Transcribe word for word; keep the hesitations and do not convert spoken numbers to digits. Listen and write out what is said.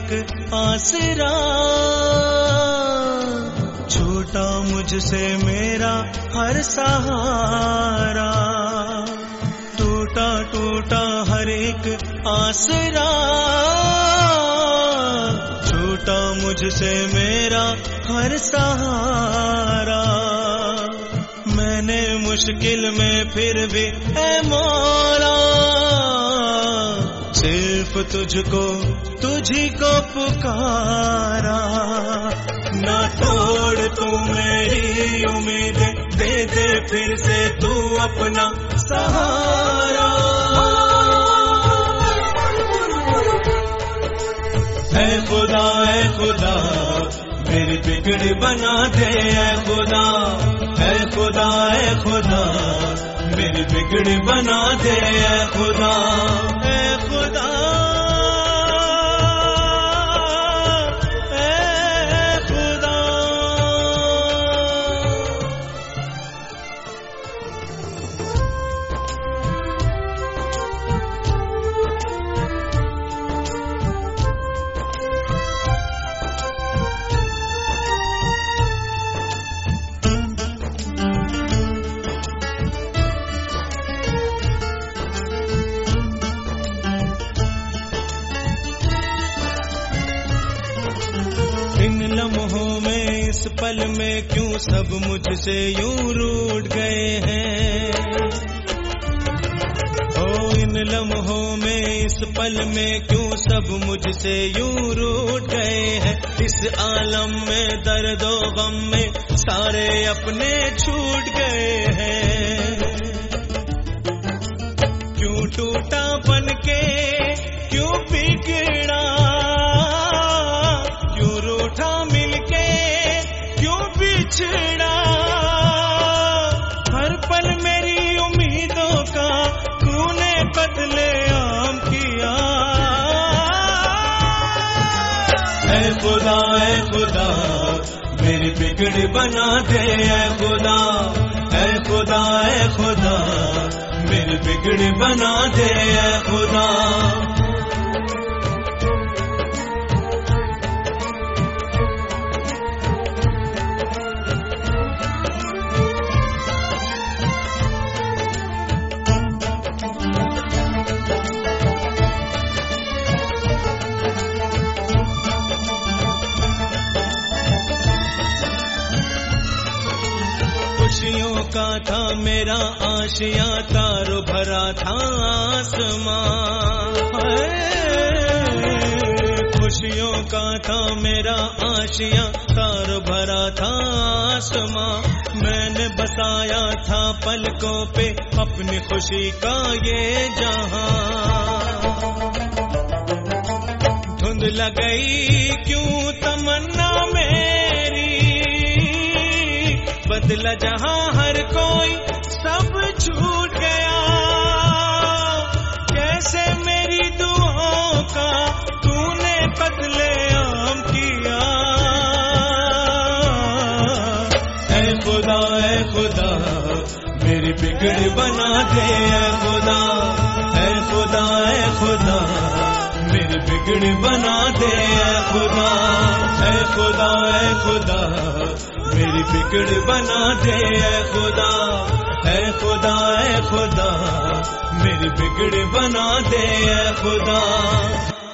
एक आसरा, छूटा मुझसे मेरा हर सहारा, टूटा टूटा हर एक आसरा, छूटा मुझसे मेरा हर सहारा। मैंने मुश्किल में फिर भी ऐ मौला सिर्फ तुझको तुझी को पुकारा। ना तोड़ तू मेरी उम्मीद, दे दे फिर से तू अपना सहारा। ऐ खुदा ऐ खुदा मेरी बिगड़ी बना दे, ऐ खुदा ऐ खुदा ऐ खुदा मेरी बिगड़ी बना दे, ऐ खुदा ऐ खुदा ऐ खुदा। इन लम्हों में इस पल में क्यों सब मुझसे यूं रूठ गए हैं, ओ इन लम्हों में इस पल में क्यों सब मुझसे यूं रूठ गए हैं। इस आलम में दर्दो गम में सारे अपने छूट गए हैं। क्यों टूटा बनके क्यों बिगड़ा, क्यों रूठा मिलके क्यों बिछड़ा। हर पल मेरी उम्मीदों का तूने बदले आम किया। ऐ खुदा ऐ खुदा मेरी बिगड़ी बना दे, ऐ खुदा ऐ खुदा ऐ खुदा मेरी बिगड़ी बना दे, ऐ खुदा। खुशियों का था मेरा आशियां, तारो भरा था आसमां। खुशियों का था मेरा आशियां, तारो भरा था आसमां। मैंने बसाया था पलकों पे अपनी खुशी का ये जहां। धुंध लग गई क्यों तमन्ना मेरी, बदला जहां हर कोई सब छूट गया। कैसे मेरी दुआओं का तूने बदले आम किया। ऐ खुदा ऐ खुदा मेरी बिगड़ी बना दे, ऐ खुदा ऐ खुदा ऐ खुदा मेरी बिगड़ी बना दे, ऐ खुदा ऐ खुदा ऐ खुदा मेरी बिगड़ी बना दे, ऐ खुदा ऐ खुदा ऐ खुदा मेरी बिगड़ी बना दे, ऐ खुदा।